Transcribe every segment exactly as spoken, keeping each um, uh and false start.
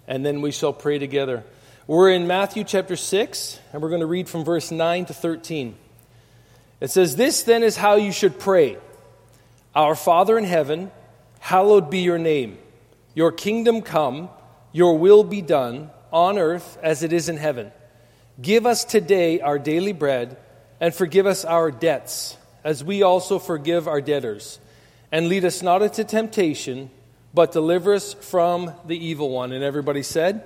and then we shall pray together. We're in Matthew chapter six, and we're going to read from verse nine to thirteen. It says, "This then is how you should pray. Our Father in heaven, hallowed be your name. Your kingdom come, your will be done, on earth as it is in heaven. Give us today our daily bread, and forgive us our debts, as we also forgive our debtors. And lead us not into temptation, but deliver us from the evil one." And everybody said,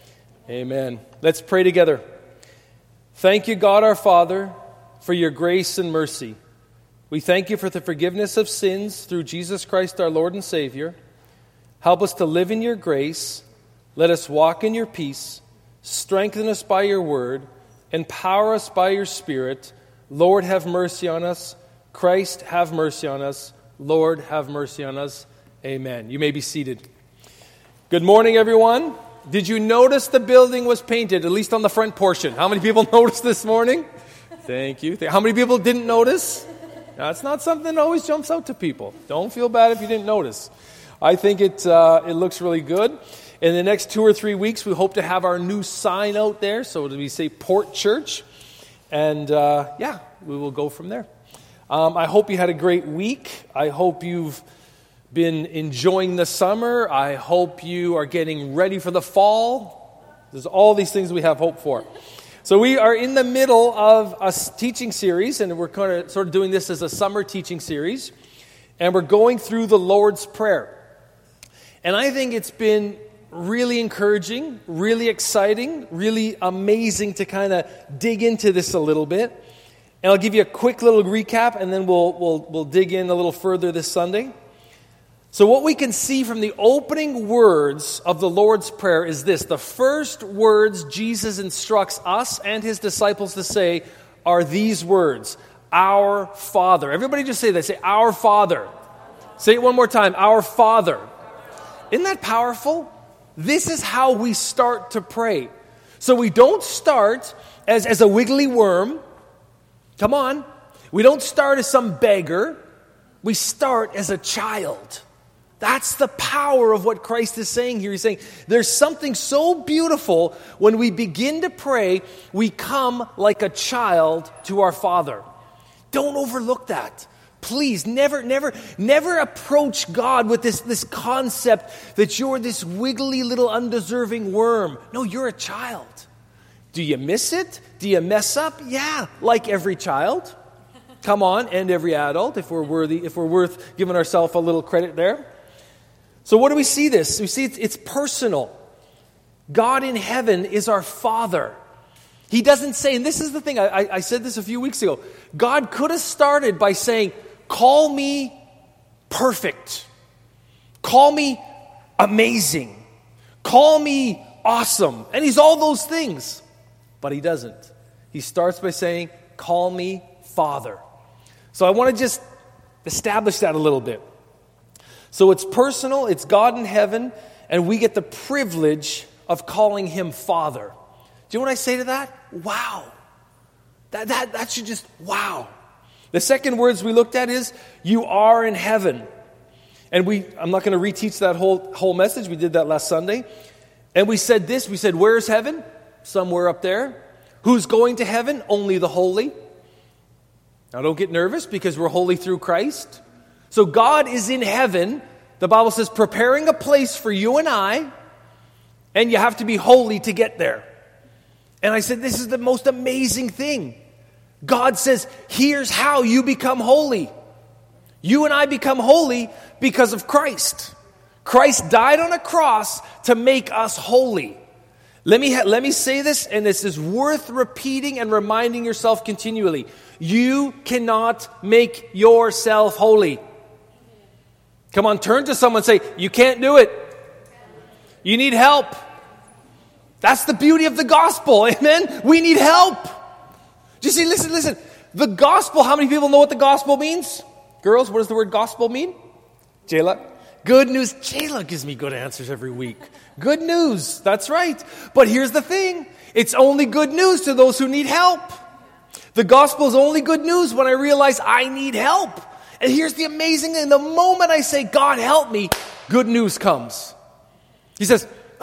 amen. Let's pray together. Thank you, God our Father, for your grace and mercy. We thank you for the forgiveness of sins through Jesus Christ our Lord and Savior. Help us to live in your grace. Let us walk in your peace. Strengthen us by your word. Empower us by your Spirit. Lord, have mercy on us. Christ, have mercy on us. Lord, have mercy on us. Amen. You may be seated. Good morning, everyone. Did you notice the building was painted, at least on the front portion? How many people noticed this morning? Thank you. How many people didn't notice? That's not something that always jumps out to people. Don't feel bad if you didn't notice. I think it uh, it looks really good. In the next two or three weeks, we hope to have our new sign out there. So we say Port Church. And uh, yeah, we will go from there. Um, I hope you had a great week. I hope you've been enjoying the summer. I hope you are getting ready for the fall. There's all these things we have hope for. So we are in the middle of a teaching series, and we're kind of sort of doing this as a summer teaching series. And we're going through the Lord's Prayer. And I think it's been really encouraging, really exciting, really amazing to kind of dig into this a little bit. And I'll give you a quick little recap, and then we'll we'll we'll dig in a little further this Sunday. So what we can see from the opening words of the Lord's Prayer is this. The first words Jesus instructs us and his disciples to say are these words, "Our Father." Everybody just say that. Say, "Our Father." Say it one more time, "Our Father." Isn't that powerful? This is how we start to pray. So we don't start as, as a wiggly worm. Come on. We don't start as some beggar. We start as a child. That's the power of what Christ is saying here. He's saying there's something so beautiful when we begin to pray, we come like a child to our Father. Don't overlook that. Please, never, never, never approach God with this, this concept that you're this wiggly little undeserving worm. No, you're a child. Do you miss it? Do you mess up? Yeah, like every child. Come on, and every adult, if we're worthy, if we're worth giving ourselves a little credit there. So what do we see this? We see it's, it's personal. God in heaven is our Father. He doesn't say, and this is the thing, I, I said this a few weeks ago. God could have started by saying, "Call me perfect. Call me amazing. Call me awesome." And he's all those things. But he doesn't. He starts by saying, "Call me Father." So I want to just establish that a little bit. So it's personal, it's God in heaven, and we get the privilege of calling him Father. Do you know what I say to that? Wow. That, that, that should just, wow. The second words we looked at is, "You are in heaven." And we, I'm not going to reteach that whole, whole message. We did that last Sunday. And we said this, we said, where's heaven? Somewhere up there. Who's going to heaven? Only the holy. Now don't get nervous because we're holy through Christ. So God is in heaven. The Bible says preparing a place for you and I. And you have to be holy to get there. And I said, this is the most amazing thing. God says, here's how you become holy. You and I become holy because of Christ. Christ died on a cross to make us holy. Let me, ha- let me say this, and this is worth repeating and reminding yourself continually. You cannot make yourself holy. Come on, turn to someone and say, you can't do it. You need help. That's the beauty of the gospel, amen? We need help. Do you see, listen, listen. The gospel, how many people know what the gospel means? Girls, what does the word gospel mean? Jayla? Good news. Jayla gives me good answers every week. Good news. That's right. But here's the thing. It's only good news to those who need help. The gospel is only good news when I realize I need help. And here's the amazing thing. The moment I say, God help me, good news comes. He says, ah,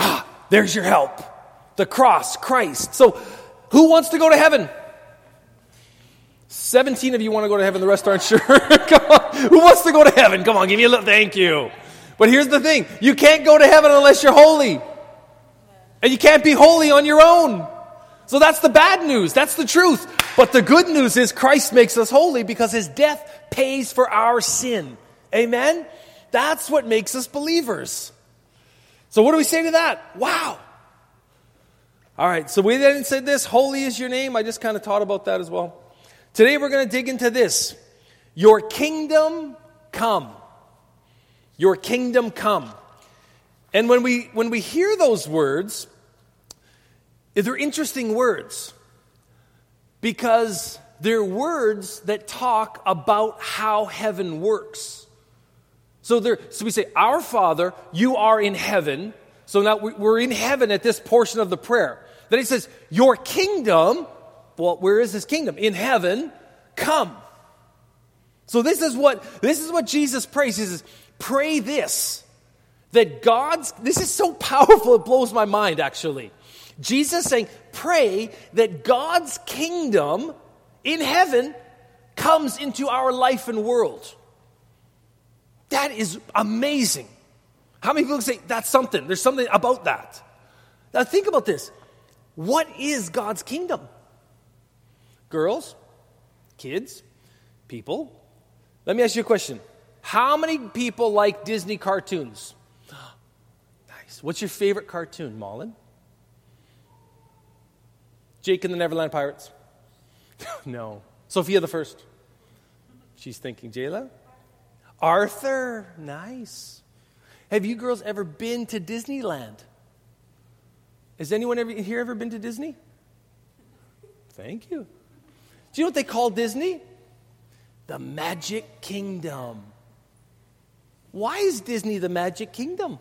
there's your help. The cross, Christ. So who wants to go to heaven? seventeen of you want to go to heaven. The rest aren't sure. Come on. Who wants to go to heaven? Come on, give me a little thank you. But here's the thing. You can't go to heaven unless you're holy. And you can't be holy on your own. So that's the bad news. That's the truth. But the good news is Christ makes us holy because his death pays for our sin. Amen? That's what makes us believers. So what do we say to that? Wow. All right, so we didn't say this, holy is your name. I just kind of taught about that as well. Today we're going to dig into this. Your kingdom come. Your kingdom come. And when we when we hear those words, they're interesting words because they're words that talk about how heaven works. So there, so we say, our Father, you are in heaven. So now we're in heaven at this portion of the prayer. Then he says, your kingdom, well, where is his kingdom? In heaven, come. So this is what this is what Jesus prays. He says, pray this, that God's, this is so powerful, it blows my mind actually. Jesus saying, pray that God's kingdom in heaven comes into our life and world. That is amazing. How many people say that's something? There's something about that. Now think about this. What is God's kingdom? Girls, kids, people. Let me ask you a question. How many people like Disney cartoons? Nice. What's your favorite cartoon, Malin? Jake and the Neverland Pirates? No. Sophia the First? She's thinking, Jayla? Arthur? Nice. Have you girls ever been to Disneyland? Has anyone ever, here ever been to Disney? Thank you. Do you know what they call Disney? The Magic Kingdom. Why is Disney the Magic Kingdom?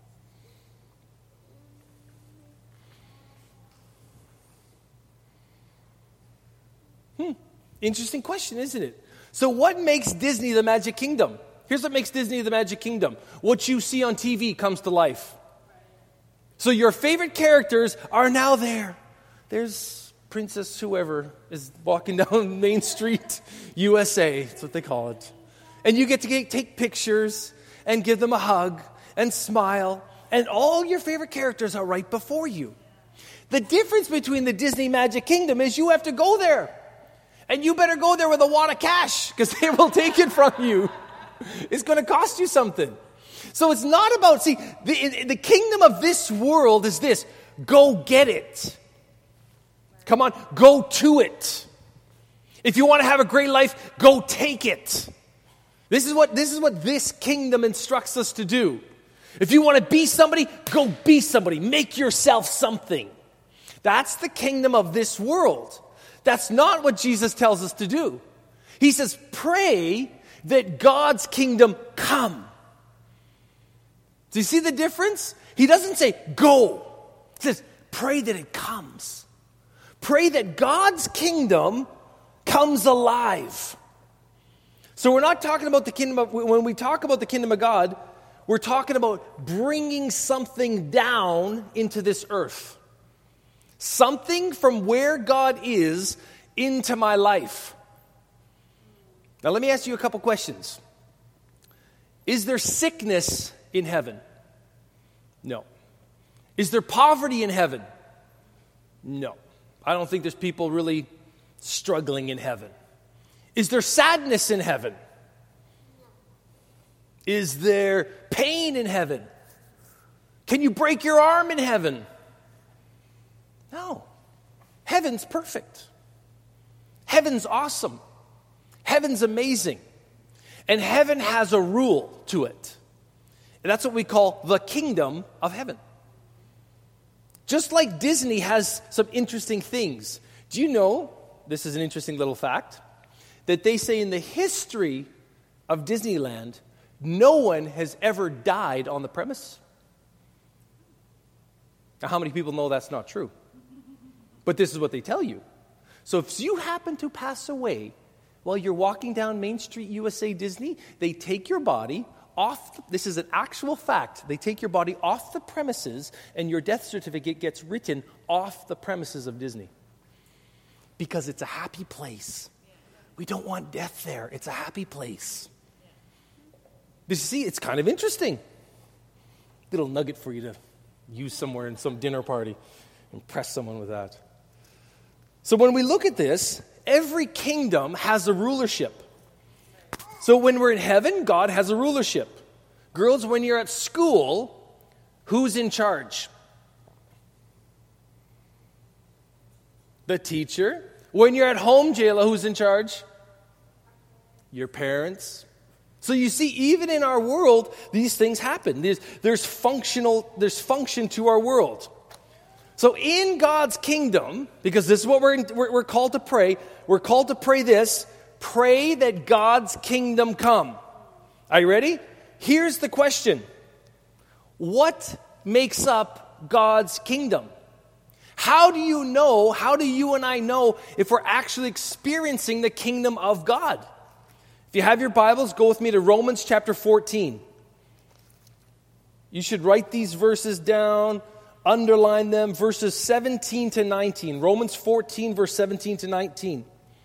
Hmm. Interesting question, isn't it? So what makes Disney the Magic Kingdom? Here's what makes Disney the Magic Kingdom. What you see on T V comes to life. So your favorite characters are now there. There's Princess whoever is walking down Main Street, U S A. That's what they call it. And you get to get, take pictures and give them a hug and smile. And all your favorite characters are right before you. The difference between the Disney Magic Kingdom is you have to go there. And you better go there with a wad of cash because they will take it from you. It's going to cost you something. So it's not about, see, the, the kingdom of this world is this. Go get it. Come on, go to it. If you want to have a great life, go take it. This is what this is what this kingdom instructs us to do. If you want to be somebody, go be somebody. Make yourself something. That's the kingdom of this world. That's not what Jesus tells us to do. He says, pray that God's kingdom come. Do you see the difference? He doesn't say, go. He says, pray that it comes. Pray that God's kingdom comes alive. So we're not talking about the kingdom of, when we talk about the kingdom of God, we're talking about bringing something down into this earth. Something from where God is into my life. Now let me ask you a couple questions. Is there sickness in heaven? No. Is there poverty in heaven? No. I don't think there's people really struggling in heaven. Is there sadness in heaven? Is there pain in heaven? Can you break your arm in heaven? No. Heaven's perfect. Heaven's awesome. Heaven's amazing. And heaven has a rule to it. And that's what we call the kingdom of heaven. Just like Disney has some interesting things. Do you know, this is an interesting little fact, that they say in the history of Disneyland, no one has ever died on the premise? Now, how many people know that's not true? But this is what they tell you. So if you happen to pass away while you're walking down Main Street, U S A Disney, they take your body off, this is an actual fact, they take your body off the premises and your death certificate gets written off the premises of Disney. Because it's a happy place. We don't want death there. It's a happy place. But you see, it's kind of interesting. Little nugget for you to use somewhere in some dinner party. Impress someone with that. So when we look at this, every kingdom has a rulership. So when we're in heaven, God has a rulership. Girls, when you're at school, who's in charge? The teacher. When you're at home, Jayla, who's in charge? Your parents. So you see, even in our world, these things happen. There's, there's functional, there's function to our world. So in God's kingdom, because this is what we're, we're, we're called to pray, we're called to pray this, pray that God's kingdom come. Are you ready? Here's the question. What makes up God's kingdom? How do you know, how do you and I know if we're actually experiencing the kingdom of God? If you have your Bibles, go with me to Romans chapter fourteen. You should write these verses down, underline them, verses seventeen to nineteen. Romans fourteen, verse seventeen to nineteen.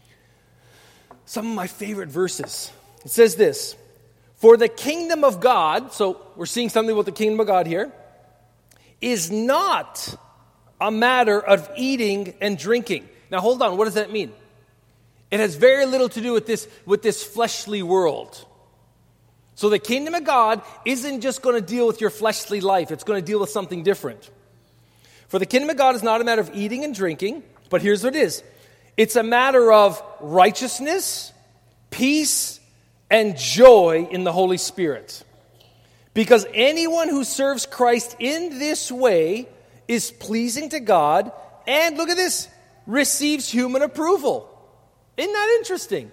Some of my favorite verses. It says this, for the kingdom of God, so we're seeing something about the kingdom of God here, is not a matter of eating and drinking. Now hold on, what does that mean? It has very little to do with this, with this fleshly world. So the kingdom of God isn't just going to deal with your fleshly life. It's going to deal with something different. For the kingdom of God is not a matter of eating and drinking, but here's what it is. It's a matter of righteousness, peace, and joy in the Holy Spirit. Because anyone who serves Christ in this way is pleasing to God, and look at this, receives human approval. Isn't that interesting?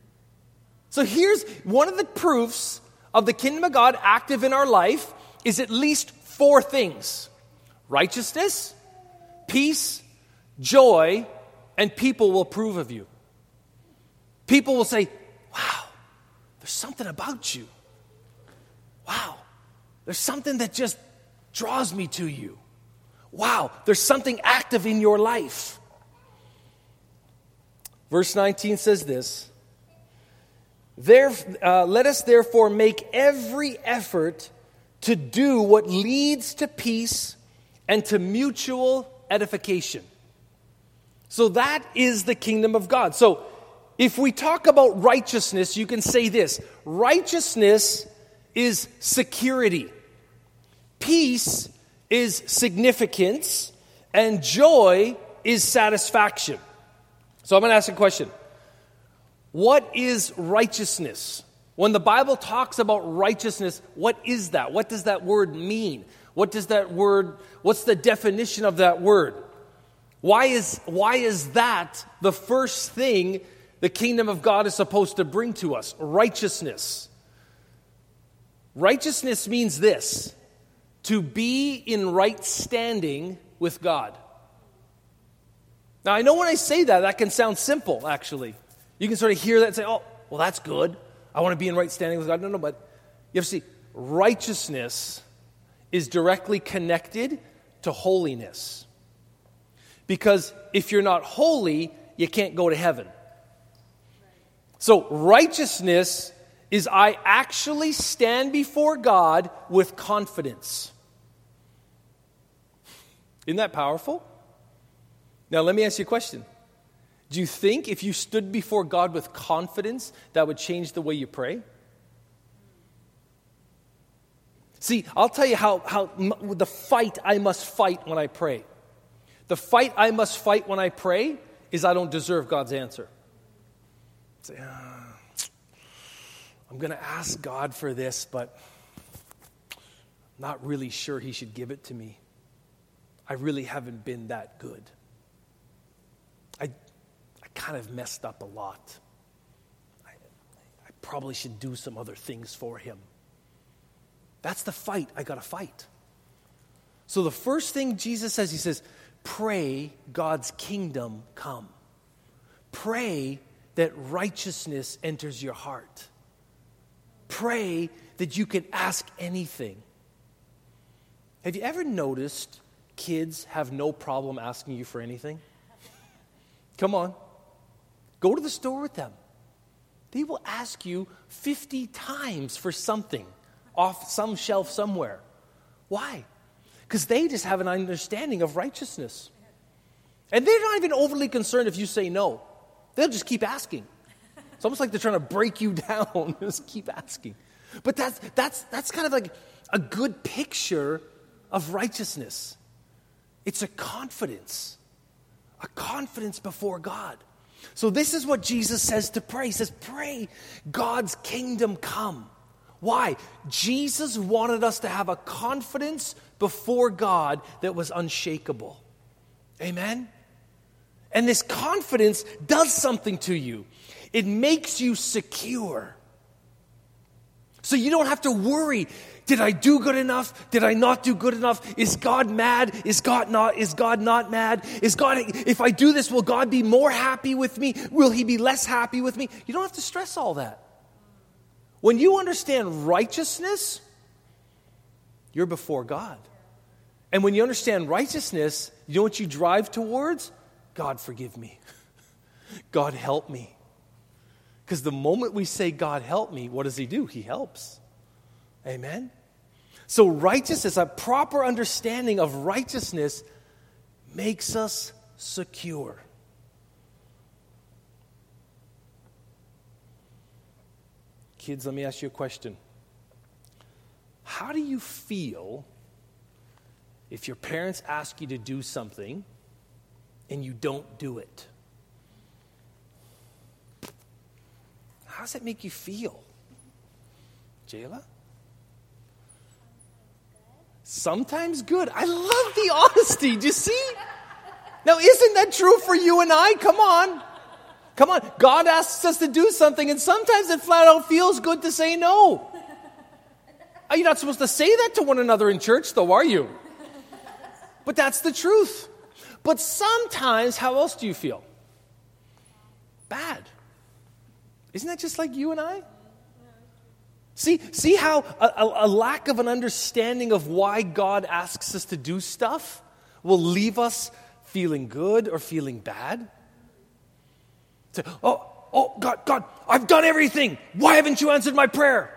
So here's one of the proofs of the kingdom of God active in our life is at least four things. Righteousness, peace, joy, and people will approve of you. People will say, wow, there's something about you. Wow, there's something that just draws me to you. Wow, there's something active in your life. Verse nineteen says this, there, uh, let us therefore make every effort to do what leads to peace and to mutual edification. So that is the kingdom of God. So if we talk about righteousness, you can say this. Righteousness is security. Peace is significance. And joy is satisfaction. So I'm going to ask a question. What is righteousness? When the Bible talks about righteousness, what is that? What does that word mean? What does that word, what's the definition of that word? Why is, why is that the first thing the kingdom of God is supposed to bring to us? Righteousness. Righteousness means this, to be in right standing with God. Now, I know when I say that, that can sound simple, actually. You can sort of hear that and say, oh, well, that's good. I want to be in right standing with God. No, no, but you have to see, righteousness is directly connected to holiness. Because if you're not holy, you can't go to heaven. So righteousness is I actually stand before God with confidence. Isn't that powerful? Now, let me ask you a question. Do you think if you stood before God with confidence, that would change the way you pray? See, I'll tell you how, how the fight I must fight when I pray. The fight I must fight when I pray is I don't deserve God's answer. Say, ah, I'm going to ask God for this, but I'm not really sure He should give it to me. I really haven't been that good. I, I kind of messed up a lot. I, I probably should do some other things for Him. That's the fight I got to fight. So the first thing Jesus says, He says, pray God's kingdom come. Pray that righteousness enters your heart. Pray that you can ask anything. Have you ever noticed kids have no problem asking you for anything? Come on. Go to the store with them. They will ask you fifty times for something off some shelf somewhere. Why? Because they just have an understanding of righteousness. And they're not even overly concerned if you say no. They'll just keep asking. It's almost like they're trying to break you down. Just keep asking. But that's that's that's kind of like a good picture of righteousness. It's a confidence. A confidence before God. So this is what Jesus says to pray. He says, pray God's kingdom come. Why? Jesus wanted us to have a confidence before God that was unshakable. Amen? And this confidence does something to you. It makes you secure. So you don't have to worry. Did I do good enough? Did I not do good enough? Is God mad? Is God not? Is God not mad? Is God, if I do this, will God be more happy with me? Will he be less happy with me? You don't have to stress all that. When you understand righteousness, you're before God. And when you understand righteousness, you know what you drive towards? God, forgive me. God, help me. Because the moment we say, God, help me, what does he do? He helps. Amen? So righteousness, a proper understanding of righteousness makes us secure. Kids, let me ask you a question. How do you feel if your parents ask you to do something and you don't do it? How does that make you feel? Jayla? Sometimes good. I love the honesty. Do you see? Now, isn't that true for you and I? Come on. Come on. God asks us to do something, and sometimes it flat out feels good to say no. You're not supposed to say that to one another in church, though, are you? But that's the truth. But sometimes, how else do you feel? Bad. Isn't that just like you and I? See, see how a, a, a lack of an understanding of why God asks us to do stuff will leave us feeling good or feeling bad? Say, oh, oh, God, God, I've done everything. Why haven't you answered my prayer?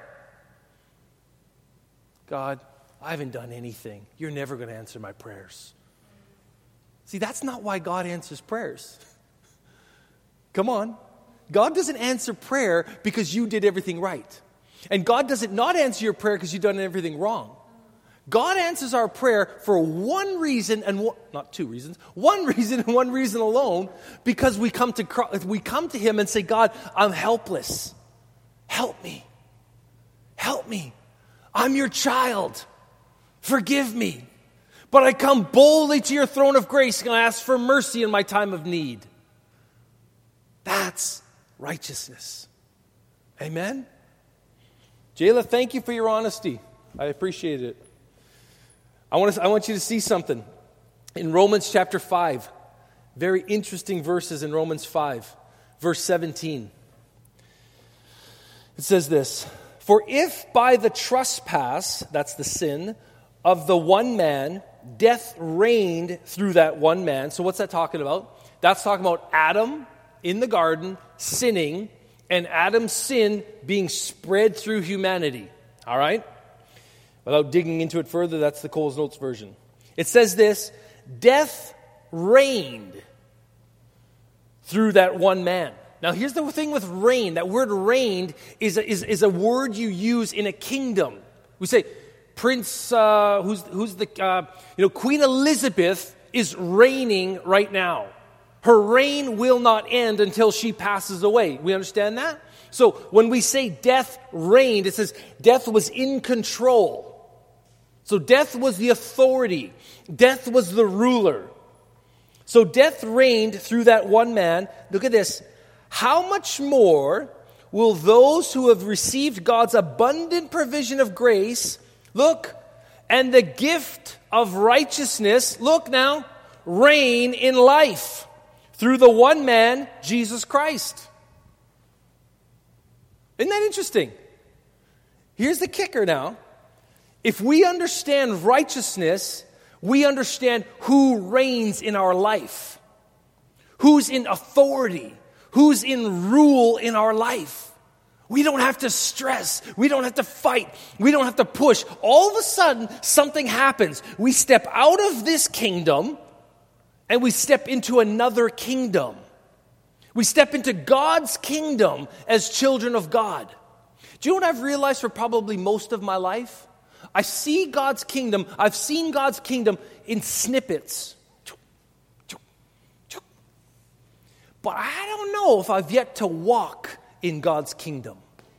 God, I haven't done anything. You're never going to answer my prayers. See, that's not why God answers prayers. Come on. God doesn't answer prayer because you did everything right. And God doesn't not answer your prayer because you've done everything wrong. God answers our prayer for one reason, and one, not two reasons, one reason and one reason alone, because we come to we come to Him and say, God, I'm helpless. Help me. Help me. I'm your child. Forgive me. But I come boldly to your throne of grace and I ask for mercy in my time of need. That's righteousness. Amen? Jayla, thank you for your honesty. I appreciate it. I want to, I want you to see something. In Romans chapter five, very interesting verses in Romans five, verse seventeen. It says this, for if by the trespass, that's the sin, of the one man, death reigned through that one man. So what's that talking about? That's talking about Adam in the garden sinning, and Adam's sin being spread through humanity. All right? Without digging into it further, that's the Coles Notes version. It says this, death reigned through that one man. Now here's the thing with reign. That word reigned is a, is, is a word you use in a kingdom. We say, Prince, uh, who's, who's the, uh, you know, Queen Elizabeth is reigning right now. Her reign will not end until she passes away. We understand that? So when we say death reigned, it says death was in control. So death was the authority. Death was the ruler. So death reigned through that one man. Look at this. How much more will those who have received God's abundant provision of grace, look, and the gift of righteousness, look now, reign in life through the one man, Jesus Christ. Isn't that interesting? Here's the kicker now. If we understand righteousness, we understand who reigns in our life, who's in authority, who's in rule in our life. We don't have to stress. We don't have to fight. We don't have to push. All of a sudden, something happens. We step out of this kingdom and we step into another kingdom. We step into God's kingdom as children of God. Do you know what I've realized for probably most of my life? I see God's kingdom. I've seen God's kingdom in snippets. But I don't know if I've yet to walk in God's kingdom.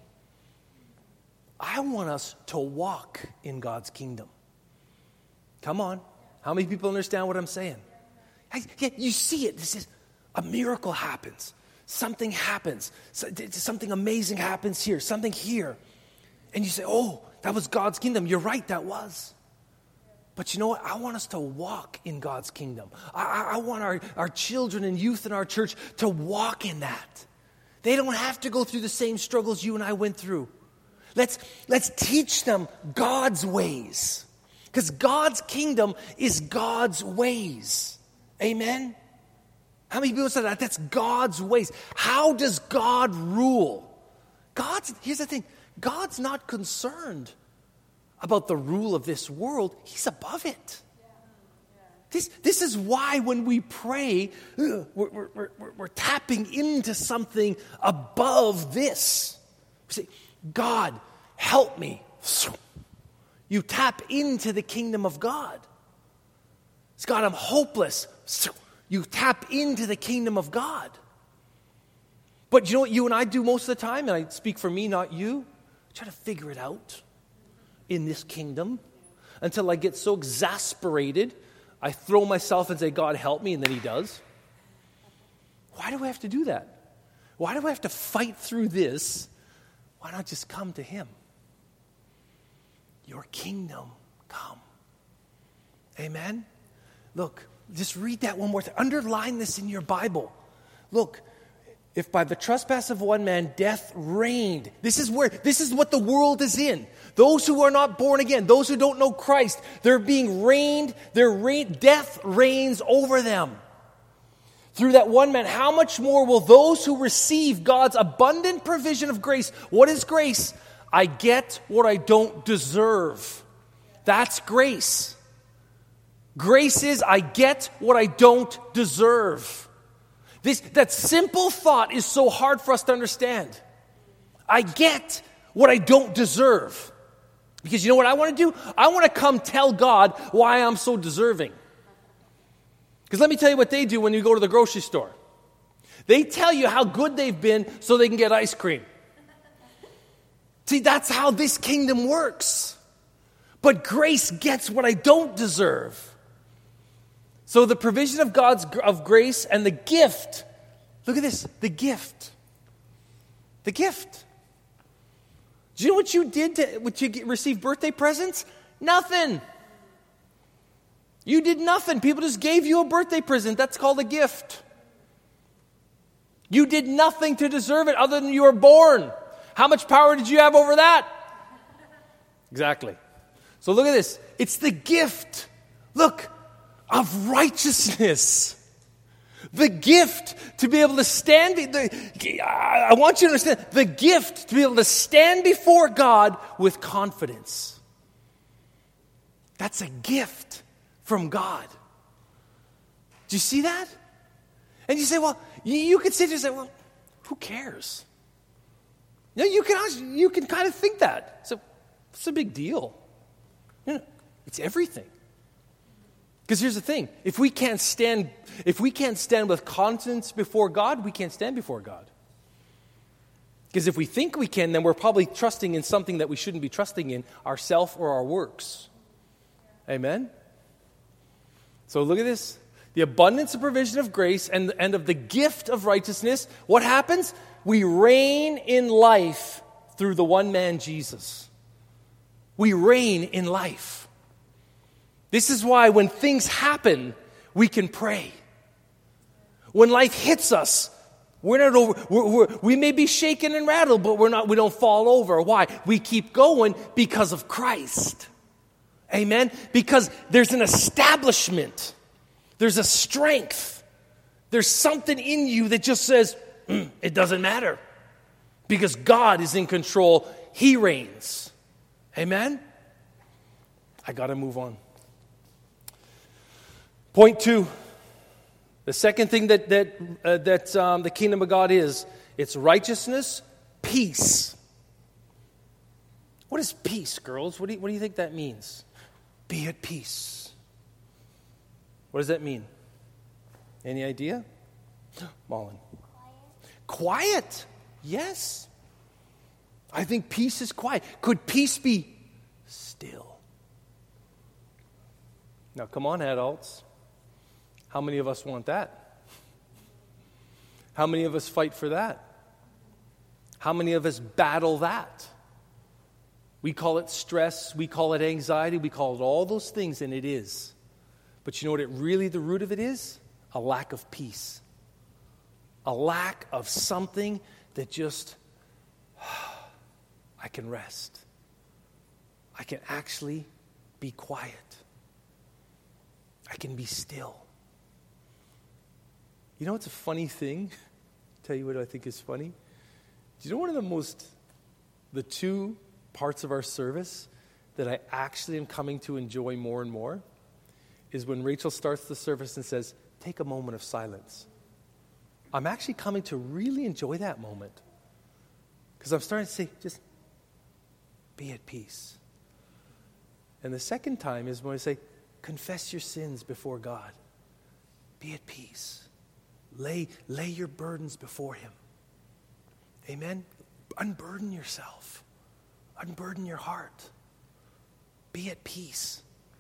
I want us to walk in God's kingdom. Come on. How many people understand what I'm saying? Yeah, you see it. This is a miracle happens. Something happens. Something amazing happens here. Something here. And you say, oh, that was God's kingdom. You're right, that was. But you know what? I want us to walk in God's kingdom. I, I want our, our children and youth in our church to walk in that. They don't have to go through the same struggles you and I went through. Let's, let's teach them God's ways. Because God's kingdom is God's ways. Amen? How many people said that? That's God's ways. How does God rule? God's, here's the thing. God's not concerned about the rule of this world. He's above it. This, this is why when we pray, we're, we're, we're, we're tapping into something above this. We say, God, help me. You tap into the kingdom of God. It's God, I'm hopeless. You tap into the kingdom of God. But you know what you and I do most of the time? And I speak for me, not you. I try to figure it out in this kingdom until I get so exasperated, I throw myself and say, God, help me, and then he does. Why do I have to do that? Why do I have to fight through this? Why not just come to him? Your kingdom come. Amen? Look, just read that one more time. Underline this in your Bible. Look, if by the trespass of one man death reigned. This is where, this is what the world is in. Those who are not born again, those who don't know Christ, they're being reigned, their reign, death reigns over them. Through that one man, how much more will those who receive God's abundant provision of grace? What is grace? I get what I don't deserve. That's grace. Grace is I get what I don't deserve. This, that simple thought is so hard for us to understand. I get what I don't deserve. Because you know what I want to do? I want to come tell God why I'm so deserving. Because let me tell you what they do when you go to the grocery store. They tell you how good they've been so they can get ice cream. See, that's how this kingdom works. But grace gets what I don't deserve. So the provision of God's of grace and the gift. Look at this, the gift. The gift. Do you know what you did to what you get, receive birthday presents? Nothing. You did nothing. People just gave you a birthday present. That's called a gift. You did nothing to deserve it other than you were born. How much power did you have over that? Exactly. So look at this. It's the gift. Look. Of righteousness. The gift to be able to stand, the, I want you to understand, the gift to be able to stand before God with confidence. That's a gift from God. Do you see that? And you say, well, you, you could sit there and say, well, who cares? You know, you can, you can kind of think that. So, it's a big deal. You know, it's everything. Because here's the thing, if we can't stand, if we can't stand with confidence before God, we can't stand before God. Because if we think we can, then we're probably trusting in something that we shouldn't be trusting in, ourself or our works. Amen? So look at this. The abundance of provision of grace and, and of the gift of righteousness. What happens? We reign in life through the one man, Jesus. We reign in life. This is why when things happen, we can pray. When life hits us, We're not over, we're, we're, we may be shaken and rattled, but we're not, we don't fall over. Why? We keep going because of Christ. Amen? Because there's an establishment. There's a strength. There's something in you that just says, mm, it doesn't matter. Because God is in control. He reigns. Amen? I got to move on. Point two. The second thing that that uh, that um, the kingdom of God is, it's righteousness, peace. What is peace, girls? What do you, what do you think that means? Be at peace. What does that mean? Any idea? Mullen. Quiet. Quiet. Yes. I think peace is quiet. Could peace be still? Now, come on, adults. How many of us want that? How many of us fight for that? How many of us battle that? We call it stress, we call it anxiety, we call it all those things, and it is. But you know what it really, the root of it is? A lack of peace. A lack of something that just, I can rest. I can actually be quiet. I can be still. You know what's a funny thing? Tell you what I think is funny. Do you know one of the most, the two parts of our service that I actually am coming to enjoy more and more is when Rachel starts the service and says, take a moment of silence. I'm actually coming to really enjoy that moment. Because I'm starting to say, just be at peace. And the second time is when I say, confess your sins before God. Be at peace. Lay, lay your burdens before Him. Amen? Unburden yourself. Unburden your heart. Be at peace.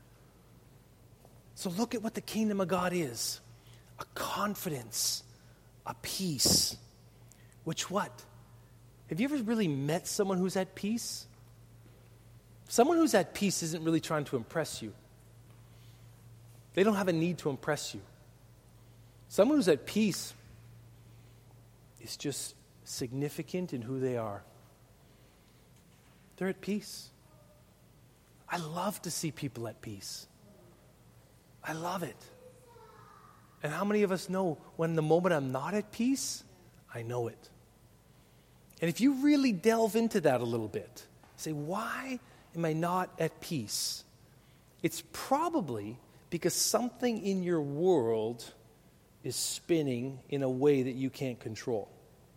So look at what the kingdom of God is. A confidence, a peace. Which what? Have you ever really met someone who's at peace? Someone who's at peace isn't really trying to impress you. They don't have a need to impress you. Someone who's at peace is just significant in who they are. They're at peace. I love to see people at peace. I love it. And how many of us know when the moment I'm not at peace, I know it. And if you really delve into that a little bit, say, why am I not at peace? It's probably because something in your world is spinning in a way that you can't control.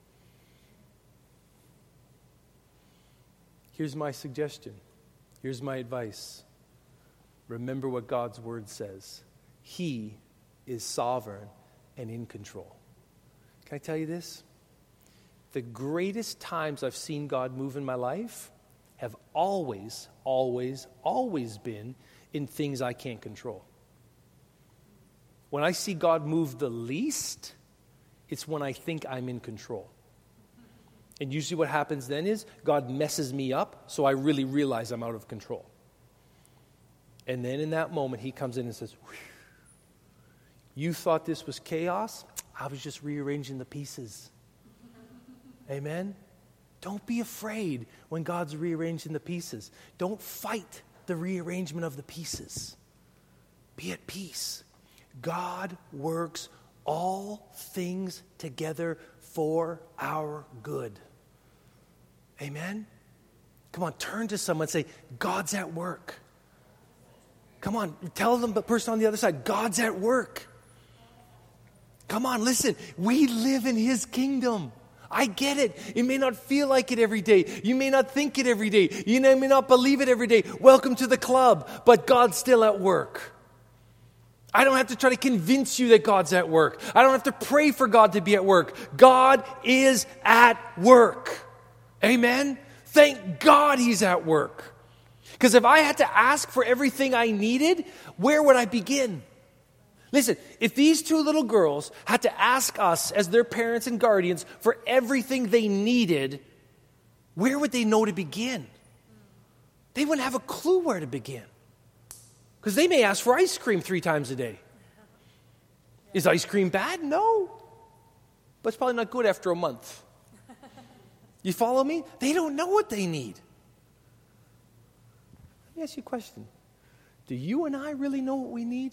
Here's my suggestion. Here's my advice. Remember what God's word says. He is sovereign and in control. Can I tell you this? The greatest times I've seen God move in my life have always, always, always been in things I can't control. When I see God move the least, it's when I think I'm in control. And usually what happens then is God messes me up, so I really realize I'm out of control. And then in that moment, He comes in and says, you thought this was chaos? I was just rearranging the pieces. Amen? Don't be afraid when God's rearranging the pieces. Don't fight the rearrangement of the pieces. Be at peace. God works all things together for our good. Amen? Come on, turn to someone and say, God's at work. Come on, tell them the person on the other side, God's at work. Come on, listen, we live in His kingdom. I get it. You may not feel like it every day. You may not think it every day. You may not believe it every day. Welcome to the club, but God's still at work. I don't have to try to convince you that God's at work. I don't have to pray for God to be at work. God is at work. Amen? Thank God He's at work. Because if I had to ask for everything I needed, where would I begin? Listen, if these two little girls had to ask us as their parents and guardians for everything they needed, where would they know to begin? They wouldn't have a clue where to begin. Because they may ask for ice cream three times a day. Is ice cream bad? No. but it's probably not good after a month. You follow me? They don't know what they need. Let me ask you a question. Do you and I really know what we need?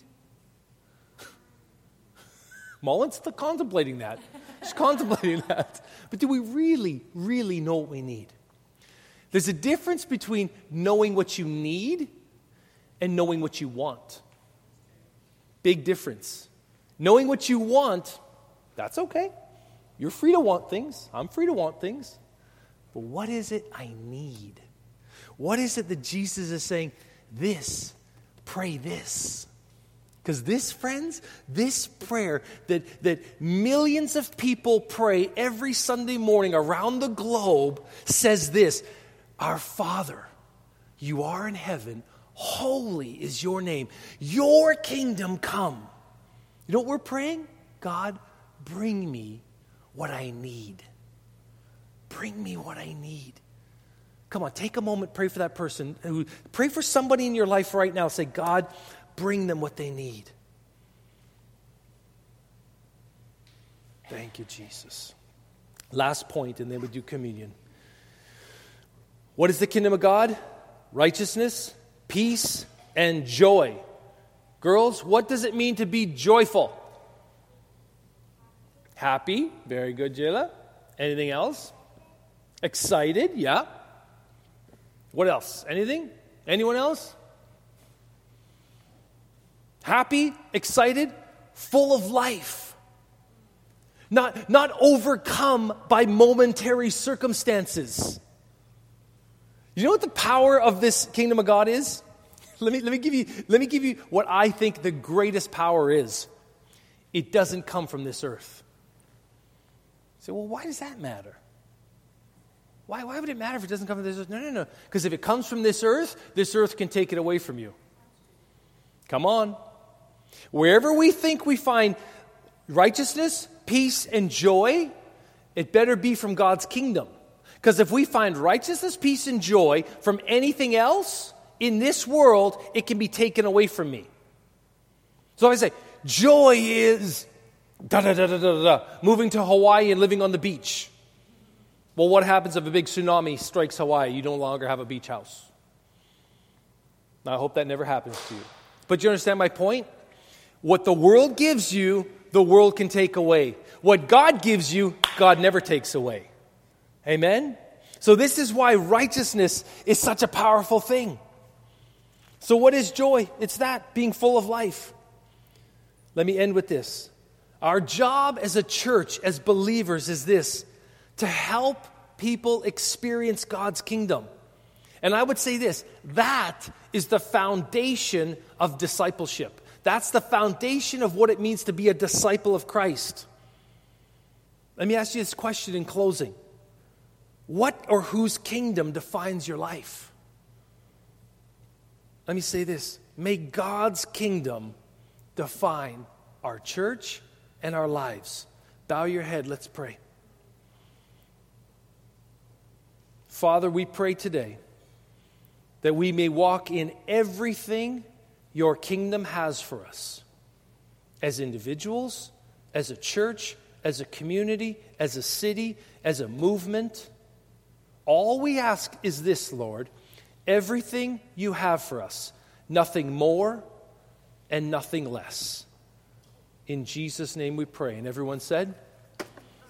Mullen's still contemplating that. She's contemplating that. But do we really, really know what we need? There's a difference between knowing what you need and knowing what you want. Big difference. Knowing what you want, that's okay. You're free to want things. I'm free to want things. But what is it I need? What is it that Jesus is saying, this, pray this? Because this, friends, this prayer that, that millions of people pray every Sunday morning around the globe says this, Our Father, you are in heaven, holy is your name. Your kingdom come. You know what we're praying? God, bring me what I need. Bring me what I need. Come on, take a moment, pray for that person. Who, pray for somebody in your life right now. Say, God, bring them what they need. Thank you, Jesus. Last point, and then we do communion. What is the kingdom of God? Righteousness, peace, and joy. Girls, what does it mean to be joyful? Happy. Very good, Jayla. Anything else? Excited. Yeah. What else? Anything? Anyone else? Happy, excited, full of life. Not, not overcome by momentary circumstances. You know what the power of this kingdom of God is? Let me, let me give you, let me give you what I think the greatest power is. It doesn't come from this earth. You say, well, why does that matter? Why, why would it matter if it doesn't come from this earth? No, no, no. Because if it comes from this earth, this earth can take it away from you. Come on. Wherever we think we find righteousness, peace, and joy, it better be from God's kingdom. Because if we find righteousness, peace, and joy from anything else in this world, it can be taken away from me. So I say, joy is da da da da da da, moving to Hawaii and living on the beach. Well, what happens if a big tsunami strikes Hawaii? You no longer have a beach house. Now, I hope that never happens to you. But you understand my point? What the world gives you, the world can take away. What God gives you, God never takes away. Amen? So this is why righteousness is such a powerful thing. So what is joy? It's that, being full of life. Let me end with this. Our job as a church, as believers, is this: to help people experience God's kingdom. And I would say this, that is the foundation of discipleship. That's the foundation of what it means to be a disciple of Christ. Let me ask you this question in closing. What or whose kingdom defines your life? Let me say this. May God's kingdom define our church and our lives. Bow your head, let's pray. Father, we pray today that we may walk in everything your kingdom has for us. As individuals, as a church, as a community, as a city, as a movement. All we ask is this, Lord, everything you have for us, nothing more and nothing less. In Jesus' name we pray. And everyone said,